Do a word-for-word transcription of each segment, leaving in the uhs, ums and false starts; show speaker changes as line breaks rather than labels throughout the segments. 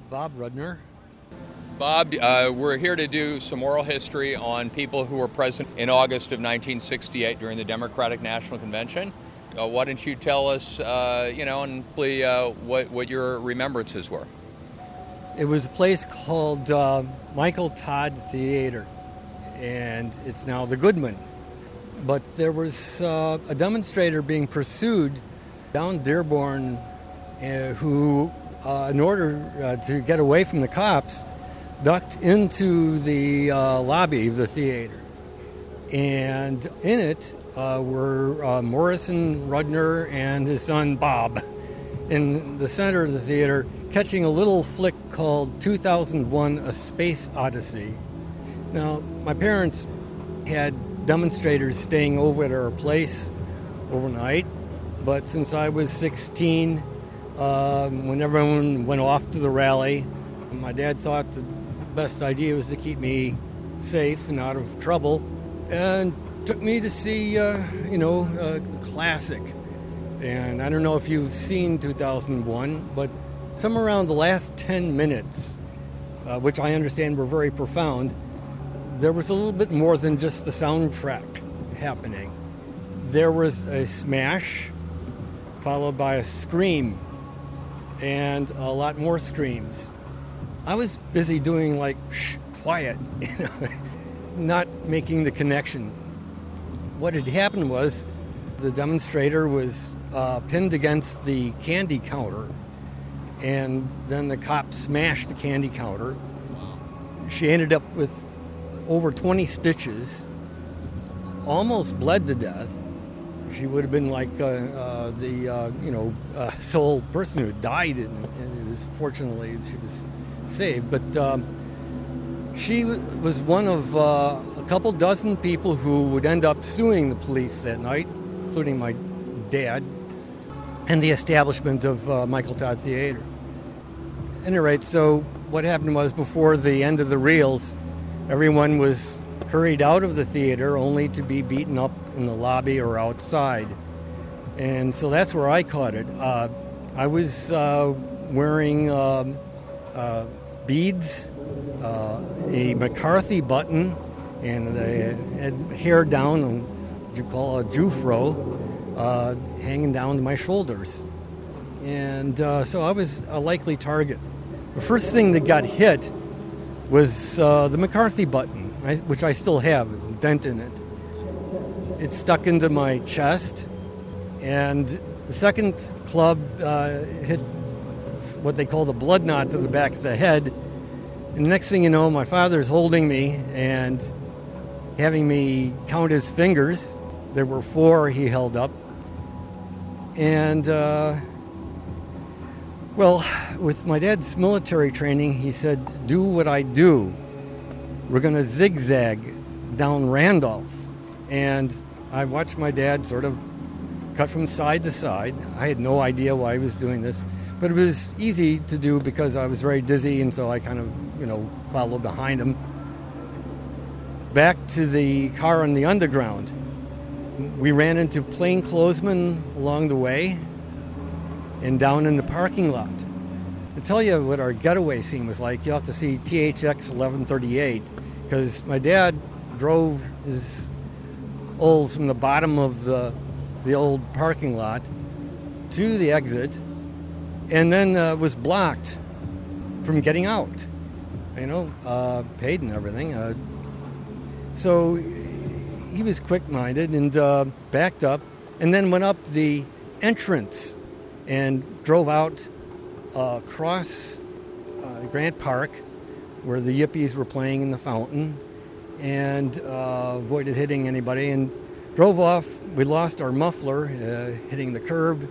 Bob Rudner.
Bob, uh, we're here to do some oral history on people who were present in August of nineteen sixty-eight during the Democratic National Convention. Uh, why don't you tell us, uh, you know, and please, uh, what, what your remembrances were?
It was a place called uh, Michael Todd Theater, and it's now the Goodman. But there was uh, a demonstrator being pursued down Dearborn uh, who, uh, in order uh, to get away from the cops, ducked into the uh, lobby of the theater. And in it uh, were uh, Morrison, Rudner, and his son Bob in the center of the theater, catching a little flick called two thousand one A Space Odyssey. Now, my parents had demonstrators staying over at our place overnight, but since I was sixteen, um, when everyone went off to the rally, my dad thought the best idea was to keep me safe and out of trouble, and took me to see, uh, you know, a classic. And I don't know if you've seen two thousand one, but somewhere around the last ten minutes, uh, which I understand were very profound, there was a little bit more than just the soundtrack happening. There was a smash, followed by a scream, and a lot more screams. I was busy doing like, shh, quiet, you know, not making the connection. What had happened was the demonstrator was uh, pinned against the candy counter, and then the cop smashed the candy counter. She ended up with over twenty stitches, almost bled to death. She would have been like uh, uh, the, uh, you know, uh, sole person who died, and, and it was, fortunately, she was saved. But um, she w- was one of uh, a couple dozen people who would end up suing the police that night, including my dad, and the establishment of uh, Michael Todd Theater. At any rate, so what happened was, before the end of the reels, everyone was hurried out of the theater only to be beaten up in the lobby or outside. And so that's where I caught it. Uh, I was uh, wearing um, uh, beads, uh, a McCarthy button, and I had hair down, what you call a jufro, uh, hanging down to my shoulders. And uh, so I was a likely target. The first thing that got hit was uh, the McCarthy button, I, which I still have, a dent in it. It stuck into my chest, and the second club uh, hit what they call the blood knot to the back of the head. And the next thing you know, my father's holding me and having me count his fingers. There were four he held up. And, uh, well, with my dad's military training, he said, do what I do. We're going to zigzag down Randolph. And I watched my dad sort of cut from side to side. I had no idea why he was doing this, but it was easy to do because I was very dizzy, and so I kind of, you know, followed behind him. Back to the car on the underground. We ran into plainclothesmen along the way and down in the parking lot. To tell you what our getaway scene was like, you have to see T H X eleven thirty-eight, because my dad drove his Olds from the bottom of the the old parking lot to the exit, and then uh, was blocked from getting out. You know, uh, paid and everything. Uh, so he was quick-minded and uh, backed up, and then went up the entrance and drove out uh, across uh, Grant Park, where the Yippies were playing in the fountain, and uh, avoided hitting anybody, and drove off. We lost our muffler, uh, hitting the curb.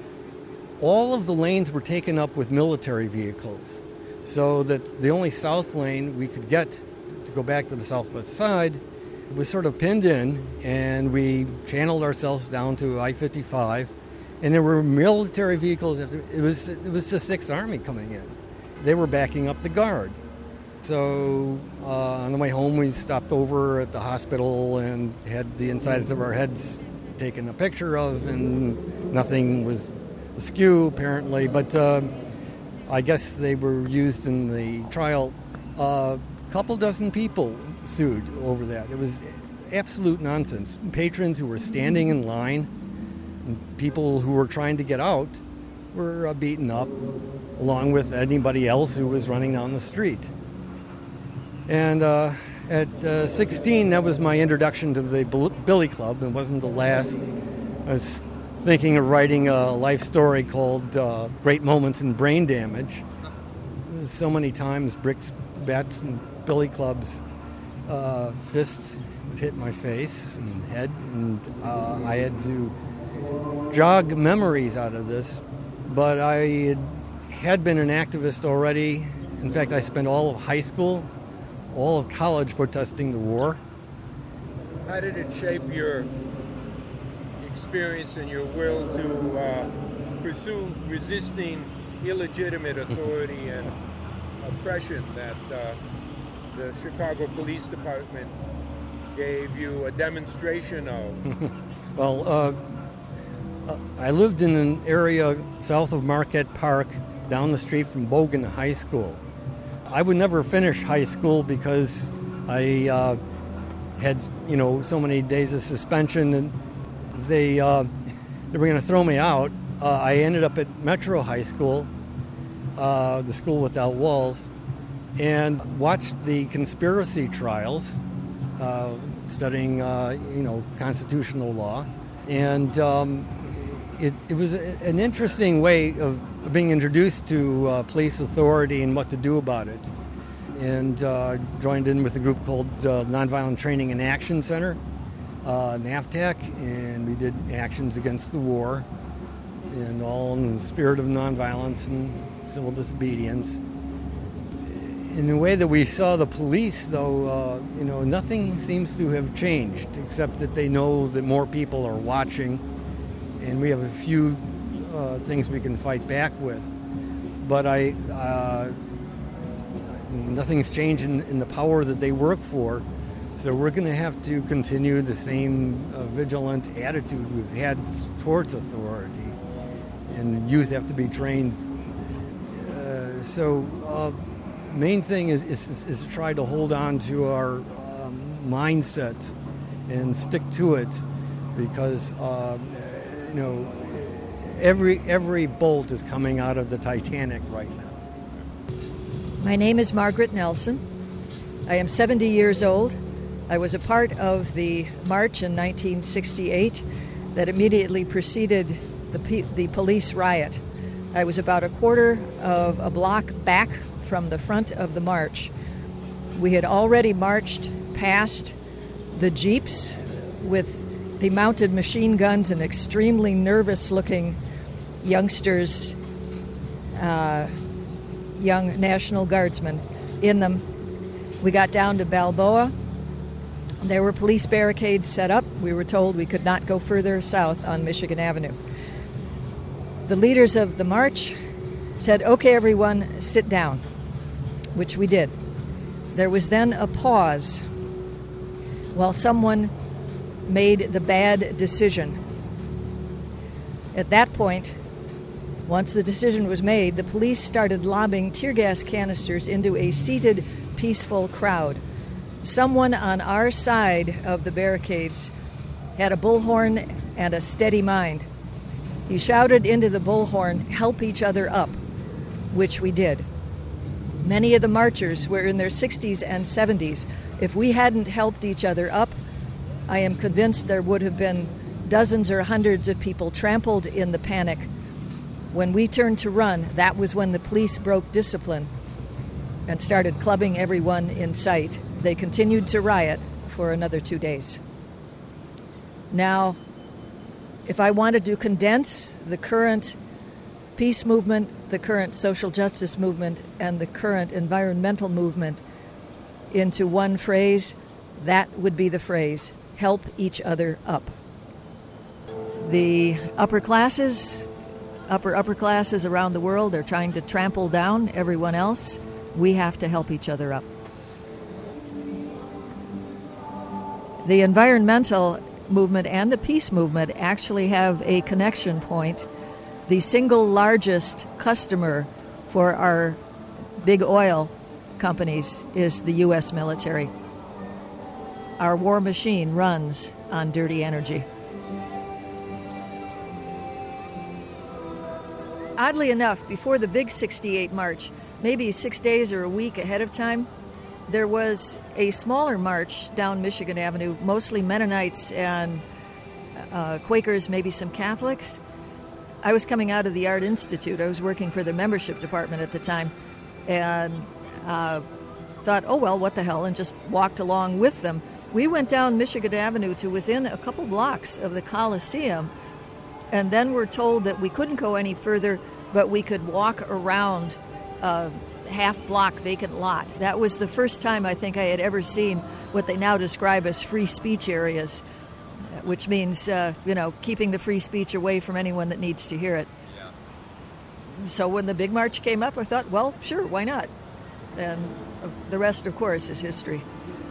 All of the lanes were taken up with military vehicles, so that the only south lane we could get to go back to the southwest side was sort of pinned in, and we channeled ourselves down to I fifty-five, and there were military vehicles. After, it was it was the Sixth Army coming in. They were backing up the guard. So uh, on the way home, we stopped over at the hospital and had the insides of our heads taken a picture of, and nothing was askew, apparently. But uh, I guess they were used in the trial. A couple dozen people sued over that. It was absolute nonsense. Patrons who were standing in line, and people who were trying to get out, were uh, beaten up, along with anybody else who was running down the street. And uh, at uh, sixteen, that was my introduction to the Billy Club. It wasn't the last. I was thinking of writing a life story called uh, Great Moments in Brain Damage. So many times, bricks, bats, and billy clubs, uh, fists would hit my face and head, and uh, I had to jog memories out of this. But I had, had been an activist already. In fact, I spent all of high school, all of college protesting the war.
How did it shape your experience and your will to uh, pursue resisting illegitimate authority and oppression that uh, the Chicago Police Department gave you a demonstration of?
Well, uh, I lived in an area south of Marquette Park, down the street from Bogan High School. I would never finish high school because I uh, had, you know, so many days of suspension, and they uh, they were going to throw me out. Uh, I ended up at Metro High School, uh, the school without walls, and watched the conspiracy trials, uh, studying, uh, you know, constitutional law, and um, it, it was an interesting way of being introduced to uh, police authority and what to do about it. And uh, joined in with a group called uh, Nonviolent Training and Action Center, uh, NAVTAC, and we did actions against the war, and all in the spirit of nonviolence and civil disobedience. In the way that we saw the police, though, uh, you know, nothing seems to have changed, except that they know that more people are watching, and we have a few uh, things we can fight back with. But I, uh, nothing's changed in, in the power that they work for, so we're going to have to continue the same uh, vigilant attitude we've had towards authority, and youth have to be trained. Uh, so. Uh, Main thing is, is, is to try to hold on to our um, mindset and stick to it, because uh, you know every every bolt is coming out of the Titanic right now.
My name is Margaret Nelson. I am seventy years old. I was a part of the march in nineteen sixty-eight that immediately preceded the the police riot. I was about a quarter of a block back from the front of the march. We had already marched past the jeeps with the mounted machine guns and extremely nervous-looking youngsters, uh, young National Guardsmen in them. We got down to Balboa. There were police barricades set up. We were told we could not go further south on Michigan Avenue. The leaders of the march said, "Okay, everyone, sit down," which we did. There was then a pause while someone made the bad decision. At that point, once the decision was made, the police started lobbing tear gas canisters into a seated, peaceful crowd. Someone on our side of the barricades had a bullhorn and a steady mind. He shouted into the bullhorn, "Help each other up," which we did. Many of the marchers were in their sixties and seventies. If we hadn't helped each other up, I am convinced there would have been dozens or hundreds of people trampled in the panic. When we turned to run, that was when the police broke discipline and started clubbing everyone in sight. They continued to riot for another two days. Now, if I wanted to condense the current peace movement, the current social justice movement, and the current environmental movement into one phrase, that would be the phrase, help each other up. The upper classes, upper upper classes around the world are trying to trample down everyone else. We have to help each other up. The environmental movement and the peace movement actually have a connection point. The single largest customer for our big oil companies is the U S military. Our war machine runs on dirty energy. Oddly enough, before the big sixty-eight march, maybe six days or a week ahead of time, there was a smaller march down Michigan Avenue, mostly Mennonites and uh, Quakers, maybe some Catholics. I was coming out of the Art Institute. I was working for the membership department at the time, and uh, thought, oh, well, what the hell, and just walked along with them. We went down Michigan Avenue to within a couple blocks of the Coliseum, and then were told that we couldn't go any further, but we could walk around a half-block vacant lot. That was the first time I think I had ever seen what they now describe as free speech areas, which means, uh, you know, keeping the free speech away from anyone that needs to hear it. Yeah. So when the big march came up, I thought, well, sure, why not? And the rest, of course, is history.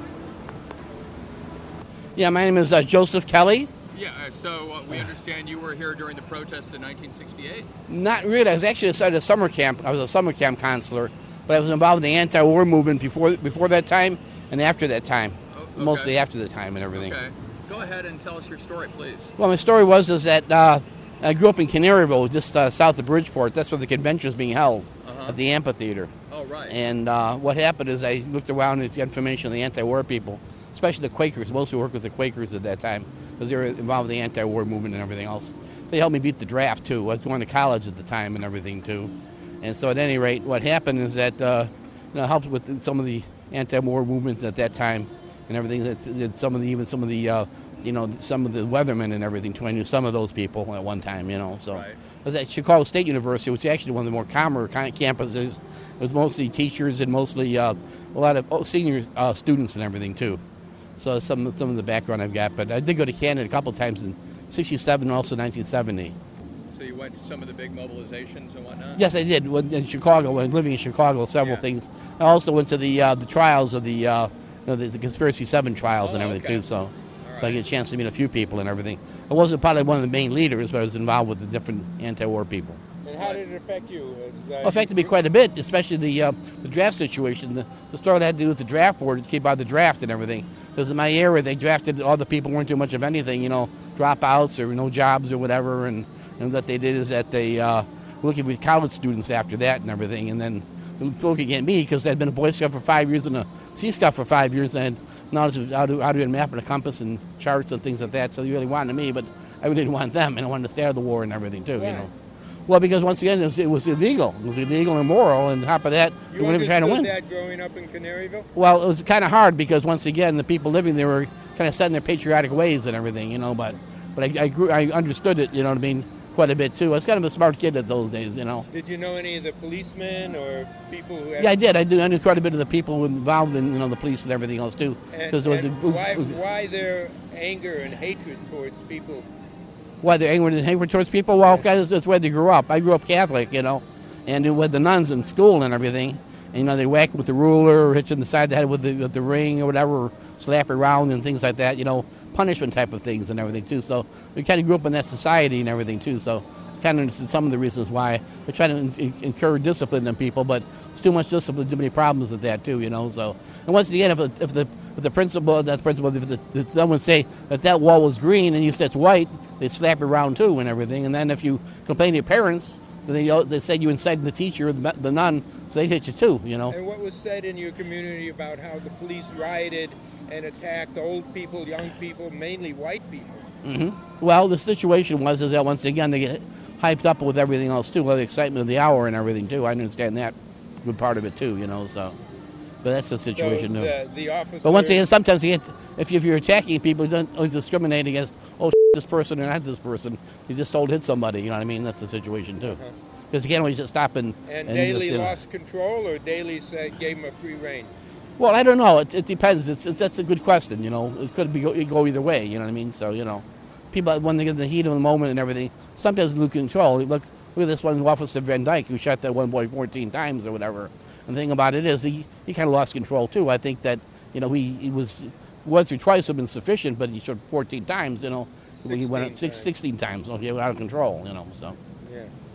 Yeah, my name is uh, Joseph Kelly.
Yeah, uh, so uh, we understand you were here during the protests in nineteen sixty-eight?
Not really. I was actually at a summer camp. I was a summer camp counselor, but I was involved in the anti-war movement before before that time and after that time, oh, okay. Mostly after the time and everything.
Okay. Go ahead and tell us your story, please.
Well, my story was is that uh, I grew up in Canaryville, just uh, south of Bridgeport. That's where the convention was being held, uh-huh. at the amphitheater.
Oh, right.
And uh, what happened is I looked around and got information on the anti-war people, especially the Quakers. Mostly worked with the Quakers at that time because they were involved in the anti-war movement and everything else. They helped me beat the draft, too. I was going to college at the time and everything, too. And so at any rate, what happened is that uh, you know, helped with some of the anti-war movements at that time and everything. That, that some of the, even some of the, uh, you know, some of the weathermen and everything, too. I knew some of those people at one time, you know. So right. I was at Chicago State University, which is actually one of the more calmer kind of campuses. It was mostly teachers and mostly uh, a lot of oh, senior uh, students and everything, too. So some, some of the background I've got. But I did go to Canada a couple times in sixty-seven and also nineteen seventy.
So you went to some of the big mobilizations and whatnot?
Yes, I did. In Chicago, when living in Chicago, several yeah. things. I also went to the uh, the trials of the, uh, you know, the, the Conspiracy Seven trials oh, and everything, okay. too. So, right. so I get a chance to meet a few people and everything. I wasn't probably one of the main leaders, but I was involved with the different anti-war people.
And how did it affect you? As, uh,
well, it affected me quite a bit, especially the uh, the draft situation. The, the story that had to do with the draft board to keep out the draft and everything. Because in my era, they drafted all the people who weren't doing much of anything, you know, dropouts or no jobs or whatever. And, and what they did is that they uh, were looking for college students after that and everything. And then looking at me because I'd been a Boy Scout for five years and a Sea Scout for five years. And knowledge of how to, how to do a map and a compass and charts and things like that. So they really wanted me, but I really didn't want them. And I wanted to stay out of the war and everything, too,
Why?
you know. Well, because once again, it was, it was illegal. It was illegal and immoral, and on top of that,
you
we were trying to win.
that growing up in Canaryville?
Well, it was kind of hard because once again, the people living there were kind of set in their patriotic ways and everything, you know. But, but I, I grew, I understood it, you know what I mean, quite a bit too. I was kind of a smart kid at those days, you know.
Did you know any of the policemen or people who? Had
yeah, I did. I do. I knew quite a bit of the people involved in, you know, the police and everything else too.
And,
it was
and
a,
why, why their anger and hatred towards people?
Why they're angry and hatred towards people? Well, guys, that's where they grew up. I grew up Catholic, you know, and with the nuns in school and everything. And, you know, they whack with the ruler or hit you in the side of the head with the, with the ring or whatever, or slap around and things like that, you know, punishment type of things and everything, too. So we kind of grew up in that society and everything, too. So I kind of understood some of the reasons why. They try to in- encourage discipline in people, but it's too much discipline, too many problems with that, too, you know. So, and once again, if, if the if the principal, that principal, if, the, if someone say that that wall was green and you said it's white, they slap you around too and everything. And then if you complain to your parents, then they they said you incited the teacher or the, the nun, so they hit you too, you know.
And what was said in your community about how the police rioted and attacked old people, young people, mainly white people?
Mm-hmm. Well, the situation was is that once again they get hyped up with everything else too, with the excitement of the hour and everything too. I understand that good part of it too, you know. So, but that's the situation.
So the, the officer.
But once again, sometimes you get, if if you're attacking people, you don't always discriminate against oh this person or not this person. You just told hit somebody. You know what I mean? That's the situation too. Because uh-huh. you can't always just stop and.
And,
and
Daley
just, you know.
lost control, or Daley said, gave him a free rein.
Well, I don't know. It, it depends. It's, it's that's a good question. You know, it could be go, it go either way. You know what I mean? So you know, people when they get in the heat of the moment and everything, sometimes lose control. Look, look at this one Officer Van Dyke who shot that one boy fourteen times or whatever. And the thing about it is he, he kind of lost control too. I think that you know he, he was once or twice have been sufficient, but he shot fourteen times. You know, he went up six, sixteen times. So he was out of control. You know, so
yeah.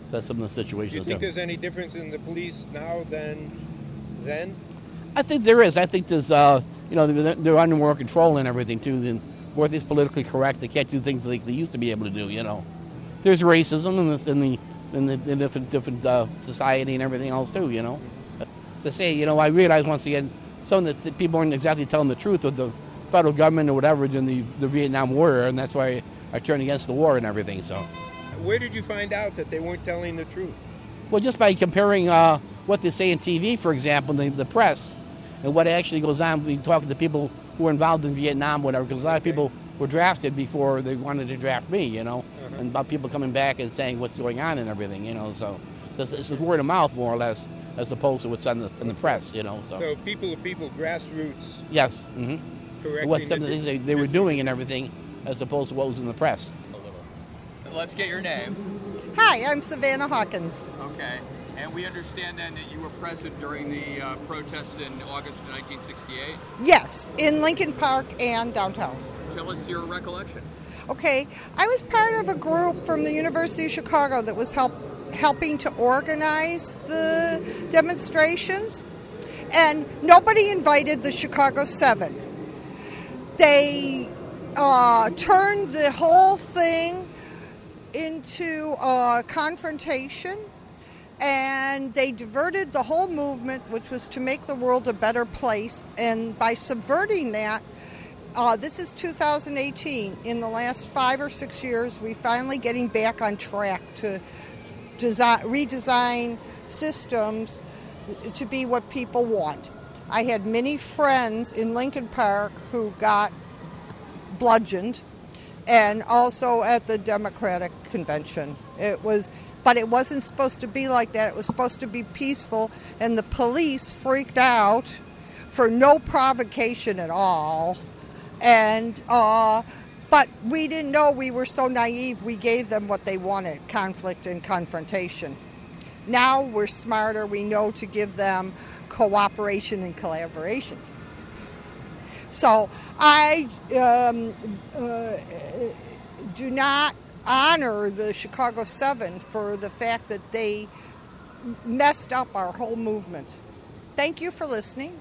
So that's some of the
Do you
situations.
think
too.
there's any difference in the police now than then?
I think there is. I think there's, uh, you know, they're, they're under more control and everything too. And more things politically correct. They can't do things like they used to be able to do. You know, there's racism in, this, in the in the in different different uh, society and everything else too. You know, to say, you know, I realize once again, some that the people aren't exactly telling the truth with the federal government or whatever in the the Vietnam War, and that's why I turned against the war and everything. So,
Where did you find out that they weren't telling the truth?
well, just by comparing uh, what they say on T V, for example, the, the press, and what actually goes on when you talk to the people who were involved in Vietnam, whatever, because a lot of people were drafted before they wanted to draft me, you know, uh-huh. and about people coming back and saying what's going on and everything, you know, so this, this is word of mouth, more or less, as opposed to what's on the, in the press, you know. So,
So people to people, grassroots.
yes, mm-hmm.
Correcting
what some of
the
the things they, they were doing and everything, as opposed to what was in the press.
Let's get your name.
Hi, I'm Savannah Hawkins.
Okay. And we understand then that you were present during the uh, protests in August of nineteen sixty-eight.
Yes, in Lincoln Park and downtown.
Tell us your recollection.
Okay, I was part of a group from the University of Chicago that was help, helping to organize the demonstrations, and nobody invited the Chicago Seven. They uh, turned the whole thing into a confrontation, and they diverted the whole movement, which was to make the world a better place. And by subverting that, uh, this is two thousand eighteen. In the last five or six years, we finally getting back on track to design, redesign systems to be what people want. I had many friends in Lincoln Park who got bludgeoned, and also at the Democratic convention. It was, but it wasn't supposed to be like that. It was supposed to be peaceful, and the police freaked out for no provocation at all. And uh, but we didn't know, we were so naive. We gave them what they wanted: conflict and confrontation. Now we're smarter. We know to give them cooperation and collaboration. So I um, uh, do not honor the Chicago Seven for the fact that they messed up our whole movement. Thank you for listening.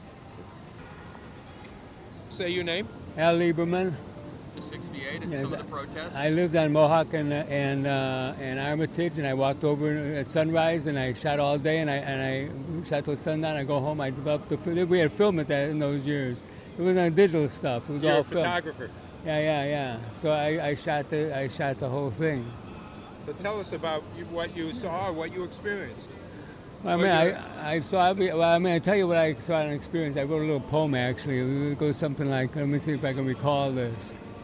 Say your name.
Al Lieberman.
sixty-eight and
Yes,
some of the protests.
I lived on Mohawk and uh, and uh, and Armitage, and I walked over at sunrise, and I shot all day, and I and I shot till sundown. I go home. I developed the film. We had film at that in those years. It was on digital stuff. It was
You're
all
a
film.
photographer.
Yeah, yeah, yeah. So I, I shot the I shot the whole thing.
So tell us about you, what you saw, what you experienced.
Well, I mean, I, I saw every, well, I mean, I tell you what I saw and experienced. I wrote a little poem, actually. It goes something like, let me see if I can recall this.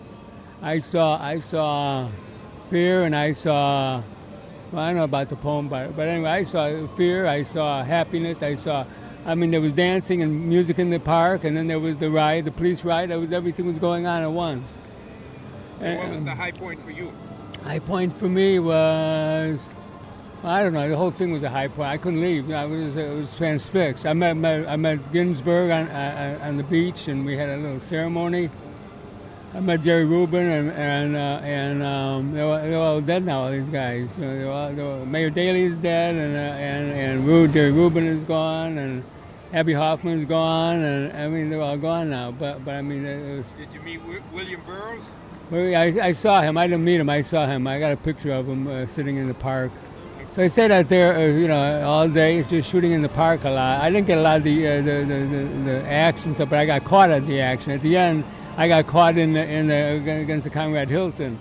I saw I saw fear, and I saw, well, I don't know about the poem, but, but anyway, I saw fear, I saw happiness, I saw, I mean, there was dancing and music in the park, and then there was the riot, the police riot. There was, everything was going on at once.
And what
And,
was the high point for you?
high point for me was, I don't know, the whole thing was a high point. I couldn't leave. You know, I was, I was transfixed. I met, met I met Ginsburg on uh, on the beach, and we had a little ceremony. I met Jerry Rubin, and and uh, and um, they're, all, they're all dead now. All these guys. You know, they're all, they're, Mayor Daley is dead, and uh, and and Ru, Jerry Rubin is gone, and Abby Hoffman's gone, and I mean they're all gone now. But but I mean it was.
Did you meet w- William Burroughs?
Well, I, I saw him. I didn't meet him. I saw him. I got a picture of him uh, sitting in the park. So I sat out there, uh, you know, all day, just shooting in the park a lot. I didn't get a lot of the uh, the, the, the the action stuff, but I got caught at the action. At the end, I got caught in the, in the against the Conrad Hilton,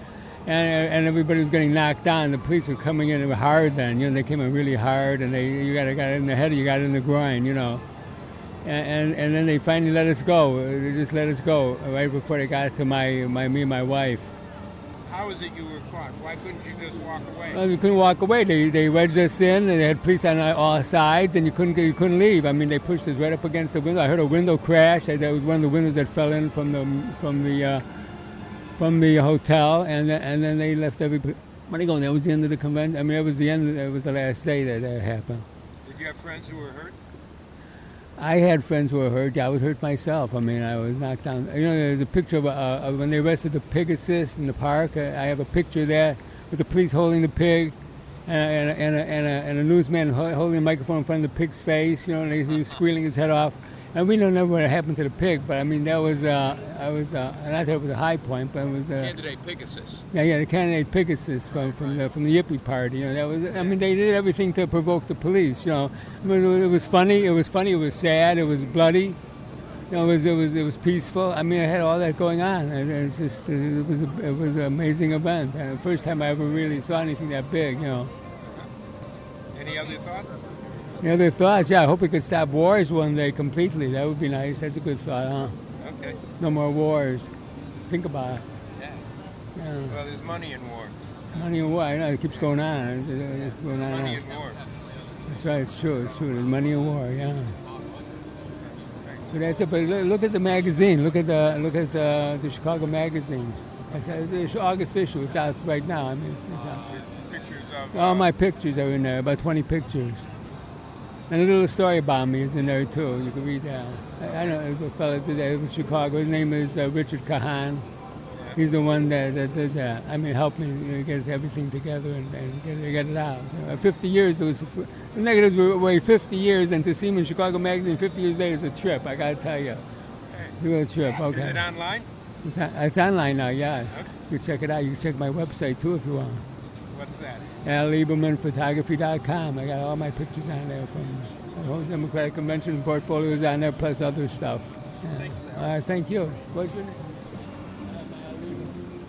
and and everybody was getting knocked down. The police were coming in hard then. You know, they came in really hard, and they you got got it in the head, you got it in the groin, you know. And, and and then they finally let us go. They just let us go right before they got to my my me and my wife.
How is it you were caught? Why couldn't you just walk away?
Well, you couldn't walk away. They they wedged us in, and they had police on all sides, and you couldn't you couldn't leave. I mean, they pushed us right up against the window. I heard a window crash. That was one of the windows that fell in from the from the uh, from the hotel, and and then they left everybody. Where they going? That was the end of the convention. I mean, it was the end. It was the last day that that happened.
Did you have friends who were hurt?
I had friends who were hurt. I was hurt myself. I mean, I was knocked down. You know, there's a picture of, uh, of when they arrested the Pegasus in the park. Uh, I have a picture there with the police holding the pig, and, and, and, a, and, a, and a newsman holding a microphone in front of the pig's face, you know, and he was squealing his head off. And we don't know what happened to the pig, but I mean, that was, uh, I was, uh, not that it was a high point, but it was... Uh,
Candidate Pegasus.
Yeah, yeah, the candidate Pegasus from, from, the, from the Yippie Party, you know, that was, I mean, they did everything to provoke the police, you know. I mean, it was funny, it was funny, it was sad, it was bloody, you know, it was, it was, it was peaceful. I mean, I had all that going on, and it's just, it was, a, it was an amazing event. And the first time I ever really saw anything that big, you know.
Any other thoughts?
Any other thoughts? Yeah, I hope we could stop wars one day completely. That would be nice. That's a good thought, huh?
Okay.
No more wars. Think about it.
Yeah.
Yeah.
Well, there's money in war.
Money in war. I know, it keeps going on. It's
Yeah.
going on.
Money in war.
That's right. It's true. It's true. There's money in war. Yeah. But that's it. But look at the magazine. Look at the look at the, the Chicago magazine. It's, it's August issue. It's out right now. I mean, it's, it's out.
With pictures of...
All
uh,
my pictures are in there. About twenty pictures. And a little story about me is in there too. You can read that. I, I know there's a fellow that did that in Chicago. His name is uh, Richard Kahan. He's the one that, that did that. I mean, helped me you know, get everything together and, and get, it, get it out. You know, fifty years, it was, the negatives were away fifty years, and to see me in Chicago Magazine fifty years later is a trip, I got to tell you. It's a trip, okay.
Is it online?
It's, on, it's online now, yes.
Okay.
You can check it out. You can check my website too if you want.
What's that?
Al Lieberman Photography dot com. I got all my pictures on there from the whole Democratic Convention portfolios on there, plus other stuff. Yeah.
Thanks, Al.
All right, thank you. What's your name?